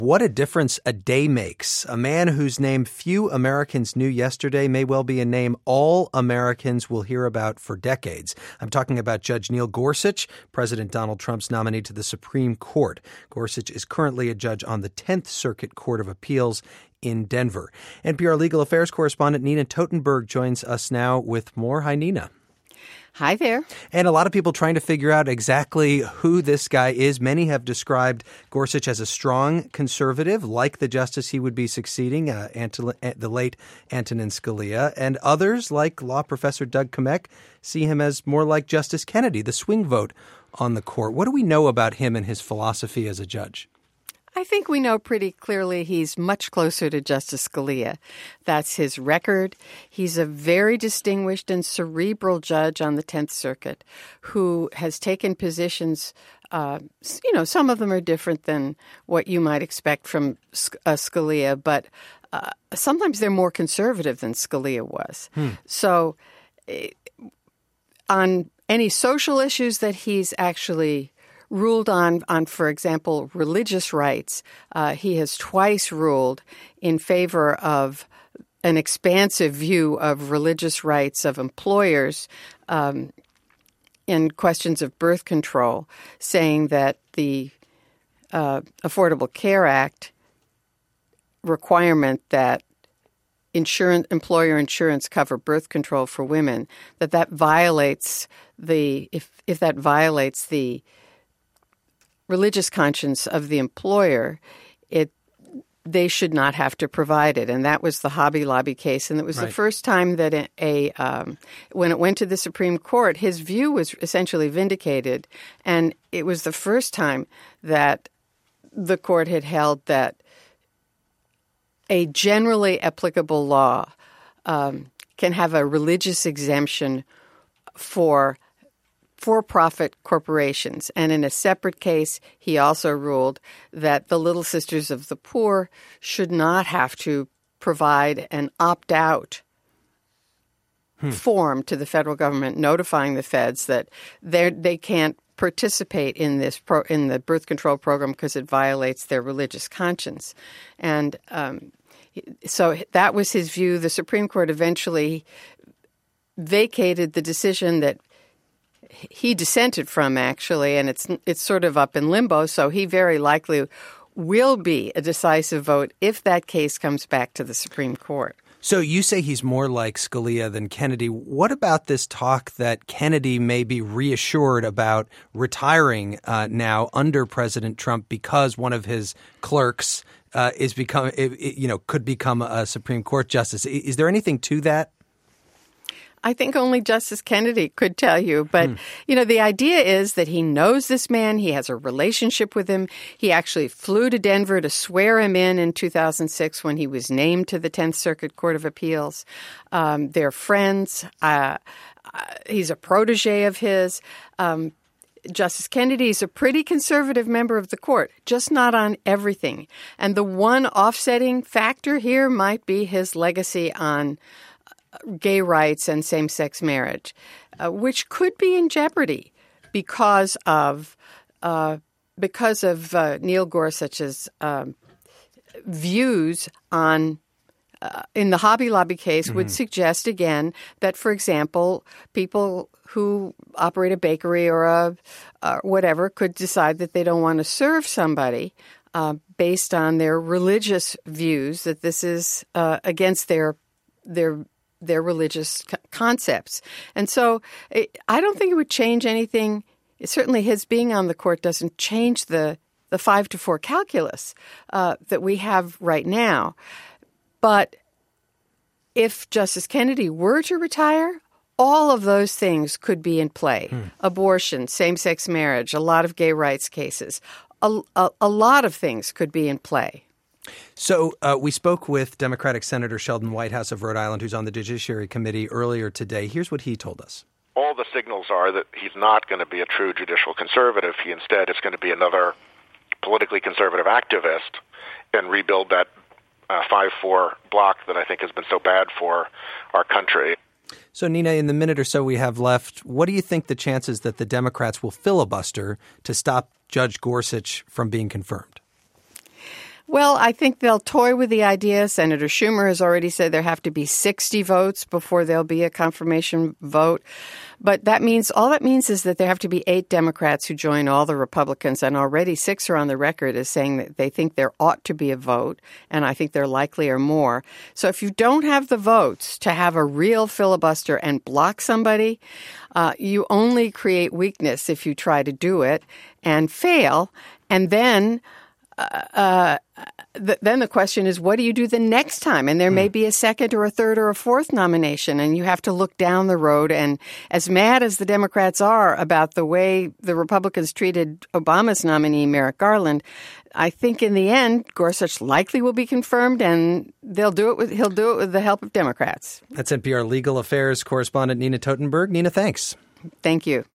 What a difference a day makes. A man whose name few Americans knew yesterday may well be a name all Americans will hear about for decades. I'm talking about Judge Neil Gorsuch, President Donald Trump's nominee to the Supreme Court. Gorsuch is currently a judge on the 10th Circuit Court of Appeals in Denver. NPR legal affairs correspondent Nina Totenberg joins us now with more. Hi, Nina. Hi there. And a lot of people trying to figure out exactly who this guy is. Many have described Gorsuch as a strong conservative, like the justice he would be succeeding, the late Antonin Scalia. And others, like law professor Doug Kmek, see him as more like Justice Kennedy, the swing vote on the court. What do we know about him and his philosophy as a judge? I think we know pretty clearly he's much closer to Justice Scalia. That's his record. He's a very distinguished and cerebral judge on the 10th Circuit who has taken positions, some of them are different than what you might expect from Scalia, but sometimes they're more conservative than Scalia was. So on any social issues that he's actually ruled on, for example, religious rights. He has twice ruled in favor of an expansive view of religious rights of employers in questions of birth control, saying that the Affordable Care Act requirement that employer insurance cover birth control for women, that violates if that violates the religious conscience of the employer, they should not have to provide it. And that was the Hobby Lobby case. And it was the first time that when it went to the Supreme Court, his view was essentially vindicated. And it was the first time that the court had held that a generally applicable law can have a religious exemption for-profit corporations. And in a separate case, he also ruled that the Little Sisters of the Poor should not have to provide an opt-out form to the federal government notifying the feds that they can't participate in in the birth control program because it violates their religious conscience. And so that was his view. The Supreme Court eventually vacated the decision that he dissented from, actually, and it's sort of up in limbo, so he very likely will be a decisive vote if that case comes back to the Supreme Court. So you say he's more like Scalia than Kennedy. What about this talk that Kennedy may be reassured about retiring now under President Trump because one of his clerks could become a Supreme Court justice? Is there anything to that? I think only Justice Kennedy could tell you. But, the idea is that he knows this man. He has a relationship with him. He actually flew to Denver to swear him in 2006 when he was named to the 10th Circuit Court of Appeals. They're friends. He's a protege of his. Justice Kennedy is a pretty conservative member of the court, just not on everything. And the one offsetting factor here might be his legacy on gay rights and same-sex marriage, which could be in jeopardy because of Neil Gorsuch's views on in the Hobby Lobby case would suggest again that, for example, people who operate a bakery or whatever could decide that they don't want to serve somebody based on their religious views, that this is against their religious concepts. And so I don't think it would change anything. Certainly his being on the court doesn't change the 5-4 calculus that we have right now. But if Justice Kennedy were to retire, all of those things could be in play. Abortion, same-sex marriage, a lot of gay rights cases. A lot of things could be in play. So we spoke with Democratic Senator Sheldon Whitehouse of Rhode Island, who's on the Judiciary Committee, earlier today. Here's what he told us. All the signals are that he's not going to be a true judicial conservative. He instead is going to be another politically conservative activist and rebuild that 5-4 block that I think has been so bad for our country. So, Nina, in the minute or so we have left, what do you think the chances that the Democrats will filibuster to stop Judge Gorsuch from being confirmed? Well, I think they'll toy with the idea. Senator Schumer has already said there have to be 60 votes before there'll be a confirmation vote. But all that means is that there have to be 8 Democrats who join all the Republicans, and already 6 are on the record as saying that they think there ought to be a vote, and I think there likely are more. So if you don't have the votes to have a real filibuster and block somebody, you only create weakness if you try to do it and fail, and then the question is, what do you do the next time? And there may be a second or a third or a fourth nomination, and you have to look down the road. And as mad as the Democrats are about the way the Republicans treated Obama's nominee, Merrick Garland, I think in the end, Gorsuch likely will be confirmed, and he'll do it with the help of Democrats. That's NPR legal affairs correspondent Nina Totenberg. Nina, thanks. Thank you.